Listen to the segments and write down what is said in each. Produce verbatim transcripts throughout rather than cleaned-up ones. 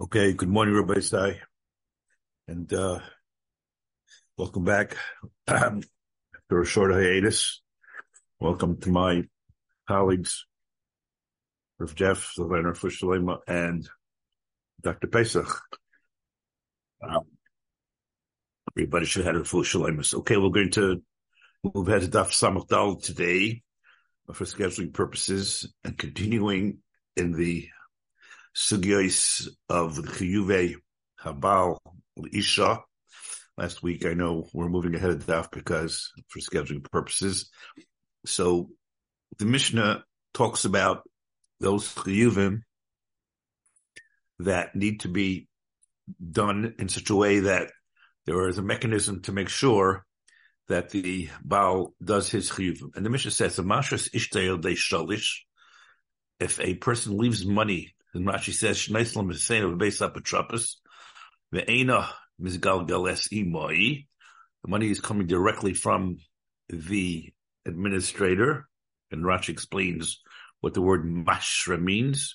Okay, good morning, Rabbi Stai, and uh, welcome back after a short hiatus. Welcome to my colleagues, Rav Jeff, the Leonard Fushalema, and Doctor Pesach. Um, everybody should have a Fushalema. Okay, we're going to move ahead to Daf Samach Dal today for scheduling purposes and continuing in the sugyos of the Chiyuvei Habal Isha. Last week, I know we're moving ahead of Daf because for scheduling purposes. So the Mishnah talks about those chiyuvim that need to be done in such a way that there is a mechanism to make sure that the Baal does his chiyuvim. And the Mishnah says, if a person leaves money, and Rashi says, Shneislam Hussein based up at Trappist, Ve'ena Mizgal Gales Imoi, the money is coming directly from the administrator, and Rashi explains what the word mashra means,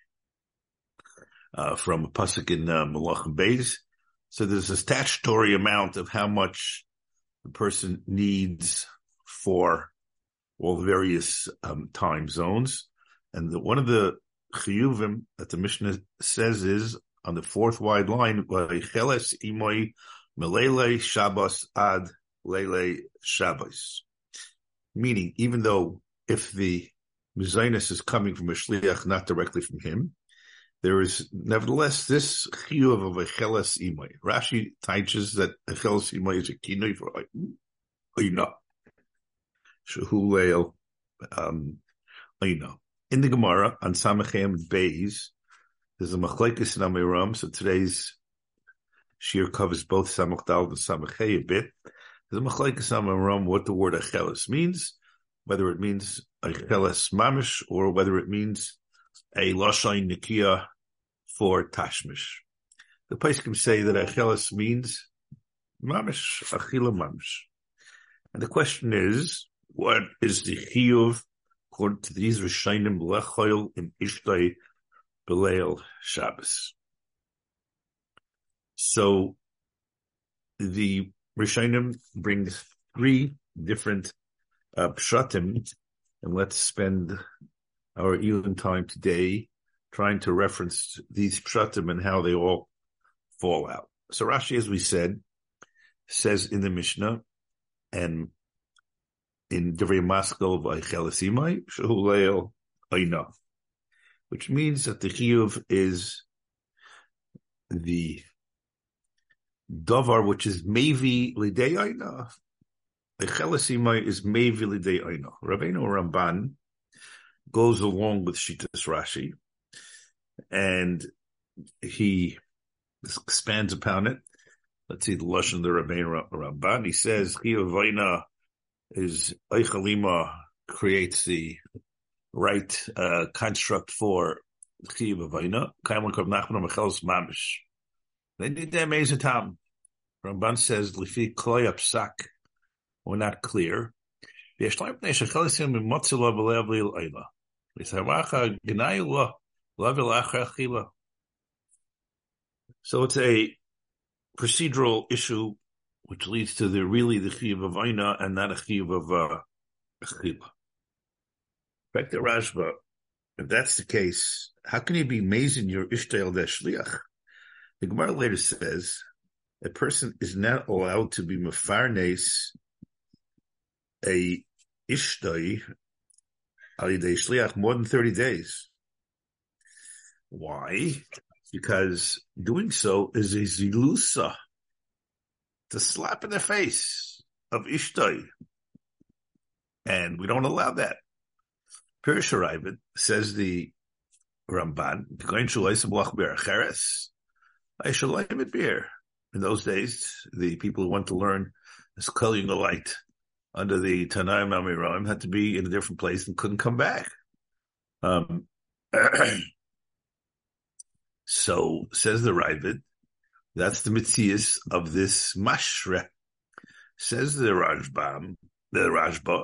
uh, from a pasuk in uh, Malachim Beis. So there's a statutory amount of how much the person needs for all the various um, time zones. And the, one of the chiyuvim that the Mishnah says is on the fourth wide line, Cheles imoi melele Shabbos ad lele Shabbos. Meaning, even though if the mizainis is coming from a shliach, not directly from him, there is nevertheless this chiyuv of a cheles imoi. Rashi teaches that a cheles imoi is a kinoi for oina. Shehu leil oina. In the Gemara on Samachem Beis, there's a machlekes in Amiram. So today's shir covers both Samach Dal and Samachay a bit. There's a machlekes in Amiram what the word acheles means, whether it means acheles mamish or whether it means a lashon nikia for tashmish. The poskim say that acheles means mamish, achila mamish. And the question is, what is the chiyuv according to these Rishonim lechoil im ishtay b'leil Shabbos? So the Rishonim brings three different uh, pshatim, and let's spend our even time today trying to reference these pshatim and how they all fall out. So Rashi, as we said, says in the Mishnah, and in Divrei Maskal v'Cheles Imoi shehu leil oina, which means that the chiyuv is the davar which is mevi lidei oina. The Cheles Imoi is mevi lidei oina. Rabbeinu Ramban goes along with Shittas Rashi, and he expands upon it. Let's see the lashon of the Rabbeinu Ramban. He says chiyuv oina is Eichalima creates the right uh, construct for Chiyuv Avayna. Kaimon Kav Nachman Mecheles Mamish. They did that amazing time. Ramban says Lifi Kloy Apsak. We're not clear. V'yeshleim Pnei Shechelesim Mimatzila B'Leavli L'Eila. V'yisavacha Gnayula L'Avil Achra Achila. So it's a procedural issue which leads to the really the chiyuv of Aina and not a chiyuv of uh, Achila. Back to Rashba, if that's the case, how can you be amazing your Ishtael Deshliach? The Gemara later says a person is not allowed to be mefarnes a Ishtay Alidei Shliach more than thirty days. Why? Because doing so is a zilusa, the slap in the face of Ishtay. And we don't allow that. Pirush Harayvit says the Ramban, in those days, the people who want to learn this Kol light under the Tanaim Amiram had to be in a different place and couldn't come back. Um, so, says the Ravid, that's the mitzias of this mashre. Says the Rajbam, the Rajba,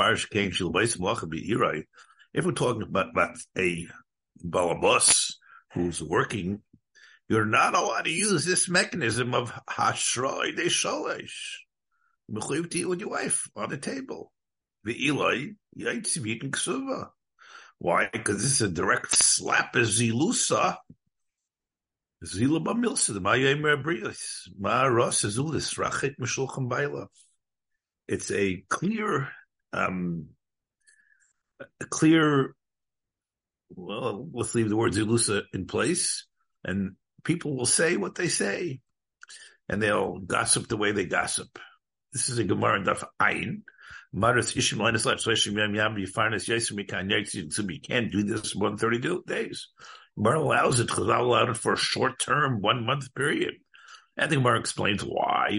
if we're talking about, about a balabas who's working, you're not allowed to use this mechanism of hashroi de sholish. Mechuyev to eat with your wife on the table. The Eli, yaitziv eating ksuva. Why? Because this is a direct slap as zilusa. Zila b'milsa, ma yemer brios, ma ros azulis, rachit mishulchan baila. It's a clear, um, a clear, well, let's leave the word zilusa in place, and people will say what they say, and they'll gossip the way they gossip. This is a Gemara in Daf Ayin. Maris Ishim Linus Life, Sweshim Yam Yam, Yifarnas Yasim, we can't you can't do this more than thirty-two days. Gemara allows it, Chazal allowed it for a short term, one month period. And the Gemara explains why.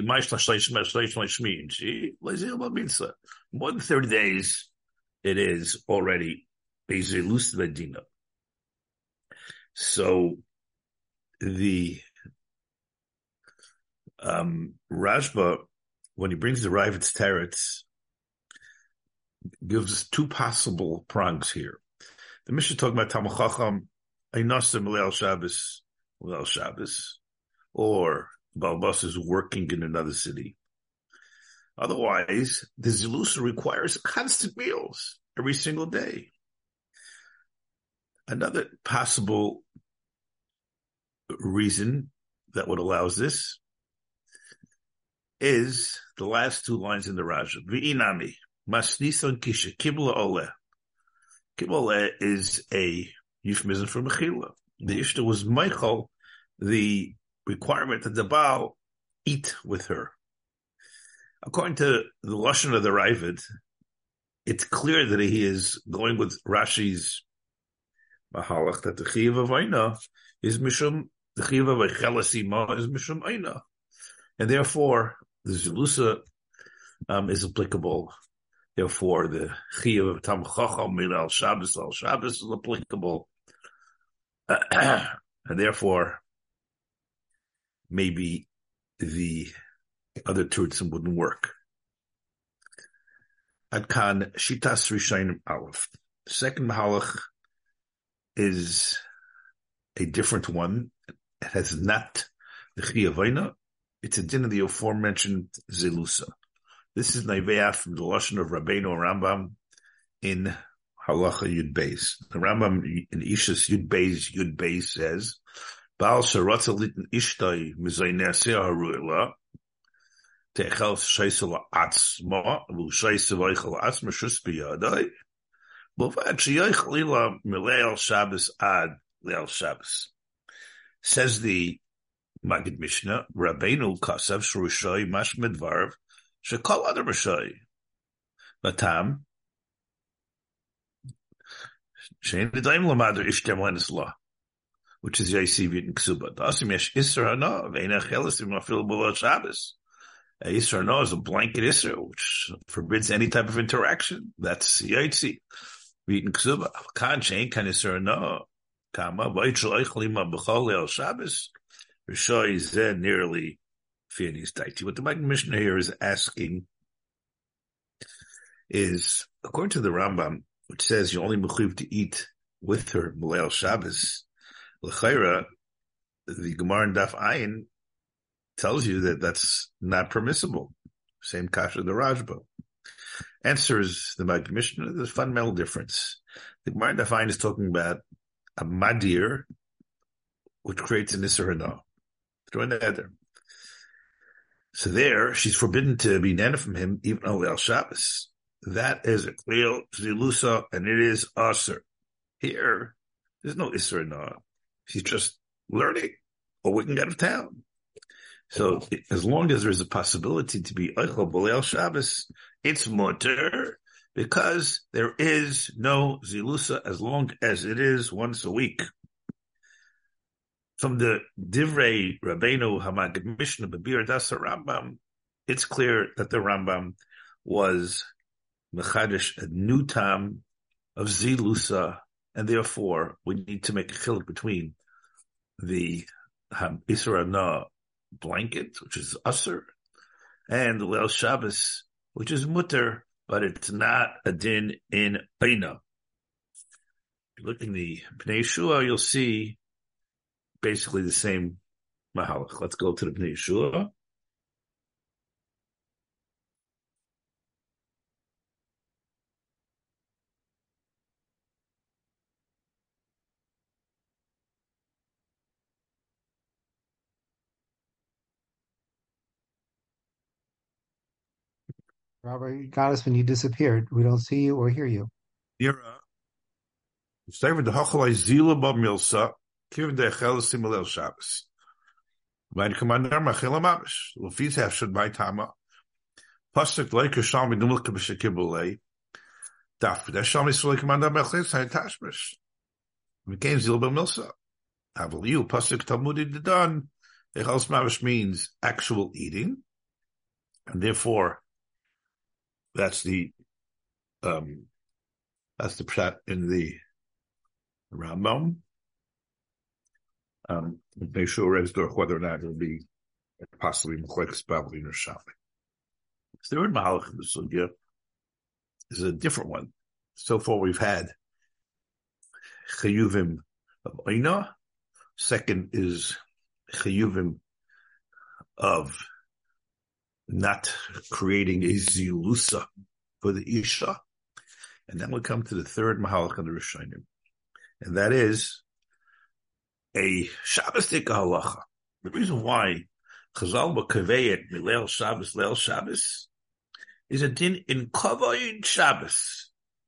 More than thirty days, it is already a Zelus Medina. So the um, Rashba, when he brings the Ravid's Teretz, gives us two possible prongs here. The Mishnah talking about Talmid Chacham, Einasim Leil Shabbos, Leil Shabbos, or Balbas is working in another city. Otherwise, the Zilusa requires constant meals every single day. Another possible reason that would allow this is the last two lines in the Raja. V'inami, masnisan kisha, kibla ole. Kibla ole is a euphemism for mechila. The Ishta was Michael, the requirement that the Baal eat with her. According to the Lashon of the Ravid, it's clear that he is going with Rashi's Mahalach, that the Chiyav of Aina is Mishum, the Chiyav of Echelasima is Mishum Aina. And therefore, the Zilusa um, is applicable. Therefore, the Chiyav of Talmid Chacham, Al Shabbos, Al Shabbos is applicable. And therefore, maybe the other Turtzim wouldn't work. Adkan Shitas Rishayim Aleph. Second Mahalach is a different one. It has not the Chiyavayna. It's a din of the aforementioned Zelusa. This is Naiveah from the Lashon of Rabbeinu Rambam in Halacha Yud Beis. The Rambam in Ishas Yud Beis Yud Beis says, Baal Sharatza Litin Ishtai Mizaynaseh Haruela Techel Shaisel Atzma Vu Shaisel Eichel Atzma Shus Biyadai Bovad Sheyich Lila Mileil Shabbos Ad Leil Shabbos. Says the Magid Mishnah, Rabbeinu Kasav Shrushai Mash Medvarv Shekol Adar Rishai Batam Shein V'daim Lamadar Ishtem Lenis Law, which is Yaisiv in Ksuba. Dasim Yesh Isra Hana Ve'ena Chelasim Afil B'Lot Shabbos. A Isra Hana is a blanket Isra which forbids any type of interaction. That's Yaitzi V'In Ksuba. Kan Shein Kan Isra Hana Kama V'Yitzul Eichlima B'Chol Leil Shabbos. Rishai is then nearly Fianis Daiti. What the Magid Mishnah here is asking is, according to the Rambam, which says you only mechuyev to eat with her Leil Shabbos, l'chayra, the Gemara in Daf Ayin tells you that that's not permissible. Same kasha the Rashba. Answers the Magid Mishnah, there's a fundamental difference. The Gemara in Daf Ayin is talking about a madir, which creates an Isser Hana. Throw in the header. So there, she's forbidden to be nana from him, even on Leil Shabbos. That is a clear Zilusa, and it is Aser. Here, there's no Isser Hana. She's just learning, or we can get out of town. So, it, as long as there's a possibility to be Eichel B'Leil Shabbos, it's mutter, because there is no Zilusa as long as it is once a week. From the Divrei Rabbeinu Hamagid Mishnah B'Bir Dasa Rambam, it's clear that the Rambam was mechadish a new tam of Zilusa, and therefore we need to make a chiluk between the um, Isra Hana blanket, which is Asr, and the Leil Shabbos, which is mutter, but it's not a din in Beina. If you look in the Pnei Yeshua, you'll see basically the same mahalach. Let's go to the Bnei Yeshua. Robert, you got us when you disappeared. We don't see you or hear you. Here, Steven de Hachalai Zila Ba Milsa, Kiv de Echel Simulel Shabbos. Mein Commander Machila Mamish, Lufis Hefshad by Tama, Pasuk Lake Shami Numul Kabishakibule, Daf, the Shami Suli Commander Machlis, Hai Tashmish. Became Zila Ba Milsa. Havel you, Pasuk Talmudi Dedan, Echel Mamish means actual eating, and therefore, that's the, um, that's the pshat in the Rambam. Um, make sure Rezdor whether or not it'll be possibly Mechlekes Bavli or Shami. The third Mahalach in the Sugya is a different one. So far we've had Chayuvim of Oina. Second is Chayuvim of not creating a Zilusa for the Isha. And then we come to the third Mahalach in the Rishonim. And that is a Shabbos-dik halacha. The reason why Chazal b'kaveyet milel Shabbos, leil Shabbos, is a din in kavod Shabbos.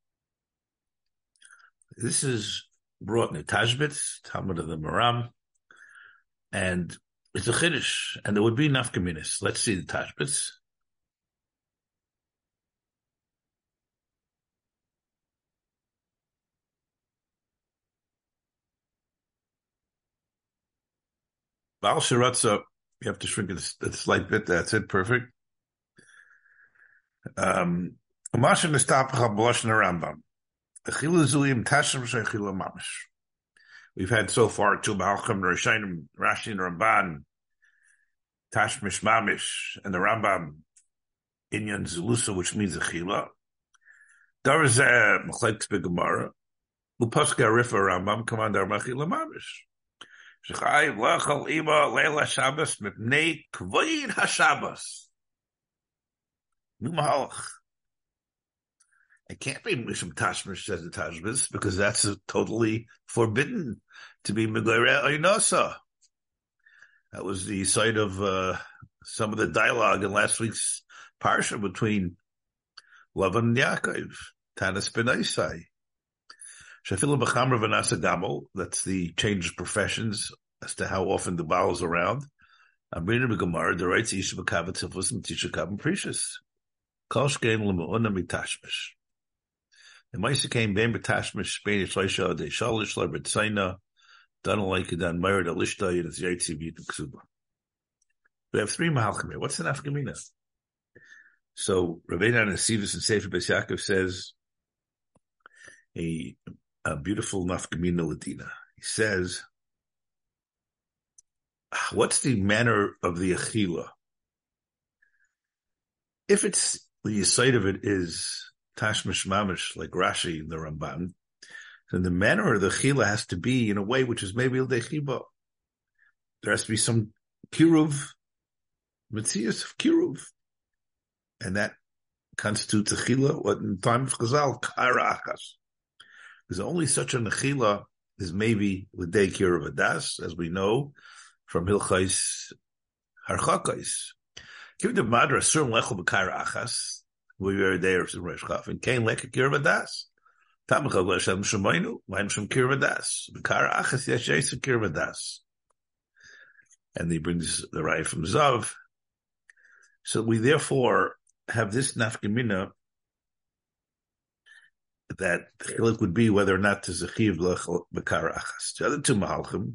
This is brought in the Tashbit, Talmud of the Maram, and it's a chiddush, and there would be nafkaminis. Let's see the Tashbits. Baal Shiratza, you have to shrink it a slight bit. That's it. Perfect. Um, Amasha Nistapach HaBloshna Rambam. Achila Zulim Tashem Shechila Mamish. We've had so far two Malcham, Rishayim, Rashi, and Ramban, Tashmish Mamish, and the Rambam, Inyan Zulusa, which means Achila. Darazeh Mechlekes B'Gemara. Upaska Rifa Rambam, Commander Machila Mamish. Shechayv lachal ima leila Shabbos mipnei kvoid haShabbos. New Mahalach. It can't be Mishum Tashmish, says the Tashbis, because that's totally forbidden to be Megoreh Oinosa. That was the site of uh, some of the dialogue in last week's parsha between Lavan and Yaakov, Tanis ben Isai. Shafilu b'chamra v'nasa gamol, that's the change of professions as to how often the Baal is around. Amrina b'gemara, the rights isha b'kavat tifus and tisha kabin precious. Kol shkein l'mu'una mitashmish. The Maisa came ben b'tashmish, Spain ishleisha adei shalish la b'tzayna, done like dan merid alishta and it's yaitzi v'yit ksuba. We have three mahalchim here. What's the nafkamina? So Rabbeinu Nesivus and Sefer Beis Yaakov says a a beautiful nafkamina ladina. He says, what's the manner of the achila? If it's, the site of it is tashmish mamish, like Rashi in the Ramban, then the manner of the achila has to be in a way which is maybe l'dechiba. There has to be some kiruv, mitzias of kiruv. And that constitutes achila, what in time of Chazal, kara achas. Because only such a nechila is maybe with day cure of a das, as we know from Hilchais Harchakais. Give the madra certain lechel b'kaira achas. We were there of Rosh Chaf and came like a cure of a das. Tamachal l'shem shemaynu l'hem shem cure of a das. B'kaira achas yeshes a cure of a das. And he brings the raya from Zav. So we therefore have this nafkamina that the chiluk would be whether or not to zechiv b'kar achas. The other two mahalchim,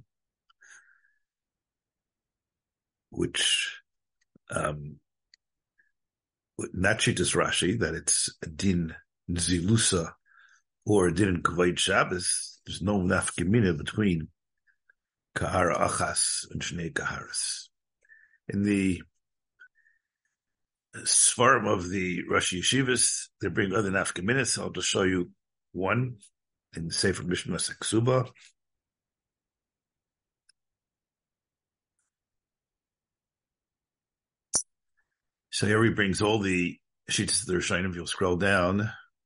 which um, not shitas Rashi, that it's a din zilusa or a din kavod Shabbos, there's no nafkamina between kahara achas and shnei kaharas. In the Svarim of the Rosh Yeshivas, they bring other nafkaminas. I'll just show you one in the Sefer Mishnah Ksuba. So here he brings all the sheets of the Rishonim. If you'll scroll down.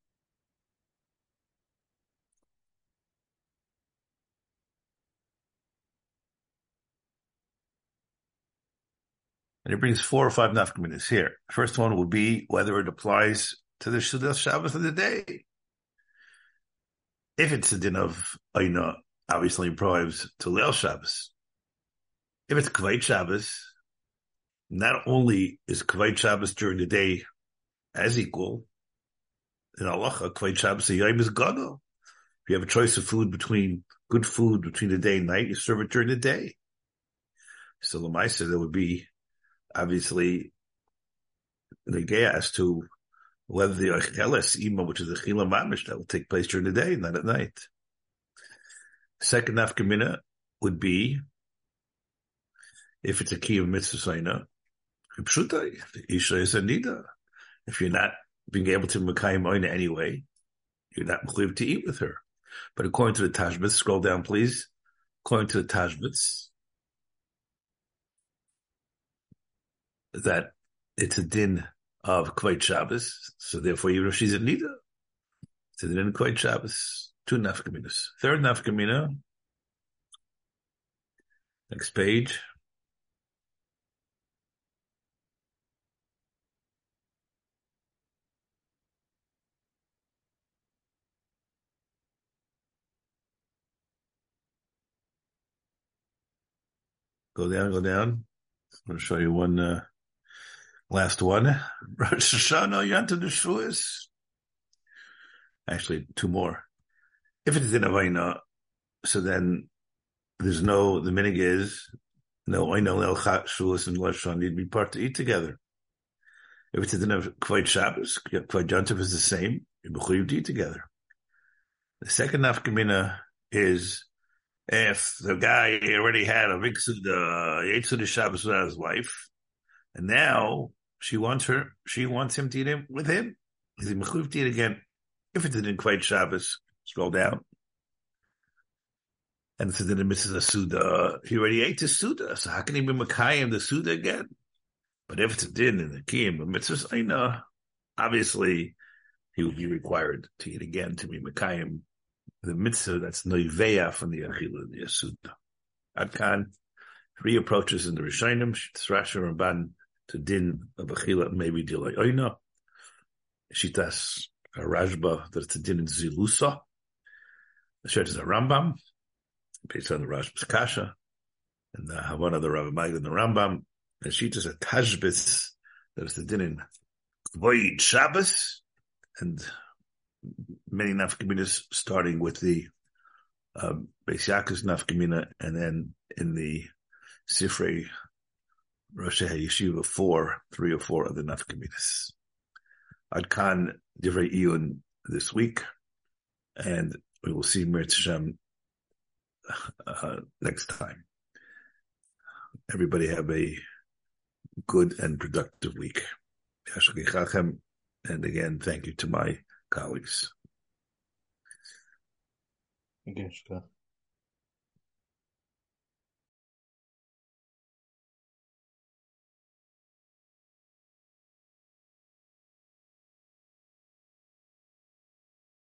And he brings four or five nafkaminas here. First one will be whether it applies to the Shabbos of the day. If it's a din of Aina, obviously it prohibits to Leil Shabbos. If it's Kvayt Shabbos, not only is Kvayt Shabbos during the day as equal, in Halacha, Kvayt Shabbos Yom is Gadol. If you have a choice of food between, good food between the day and night, you serve it during the day. So Lamaisa, there would be, obviously, the Gea as to whether the Acheles Ima, which is the Chila Mamish, that will take place during the day, not at night. Second nafkamina would be if it's a key of mitzvah sayna, Isha is a nida. If you're not being able to Mekayim Oina anyway, you're not mechuyev to eat with her. But according to the Tashbitz, scroll down please. According to the Tashbitz, that it's a din of Kvayt Shabbos, so therefore even if she's a nida, it's a din of Kvayt Shabbos. Two nafkaminas. Third nafkamina, next page. Go down, go down. I'm going to show you one, uh, last one. Rosh Hashanah, Yontif Shavuos. Actually, two more. If it's in Avaina, so then there's no, the minig is, no Oina Leil Shavuos and Rosh Hashanah need to be part to eat together. If it's in a Kvayt Shabbos, Kvayt Yontif is the same, you're mechuyev to eat together. The second nafkamina is, if the guy already had a big Suda, ate Suda Shabbos without his wife, and now she wants her, she wants him to eat him with him, is he mechuyev to eat again? If it's in Kvayt Shabbos, scroll down. And it's in the Missus Suda, he already ate the Suda, so how can he be Mekayim the Suda again? But if it's a din in the Kiyim, the Mitzvah Aina, obviously he would be required to eat again to be Mekayim the mitzvah that's noiveya from the achila the Yasuda. Adkan, three approaches in the Rishonim, Shrasha Ramban to din of achila, maybe dilay oina. Shitas Rajba that it's a din in Zilusa. The Shet is a Rambam, based on the Rajba's Kasha, and the Havana the Rav Maggid and the Rambam. And Shitas a Tashbitz that it's the din in Kvayt Shabbos, and many nafkaminas, starting with the um, Beis Yaakov's nafkamina, and then in the Sifrei Rosh HaYeshiva, four, three or four other nafkaminas. Adkan Divrei Iyun this week, and we will see Mirz Hashem uh, next time. Everybody have a good and productive week. And again, thank you to my colleagues. Okay,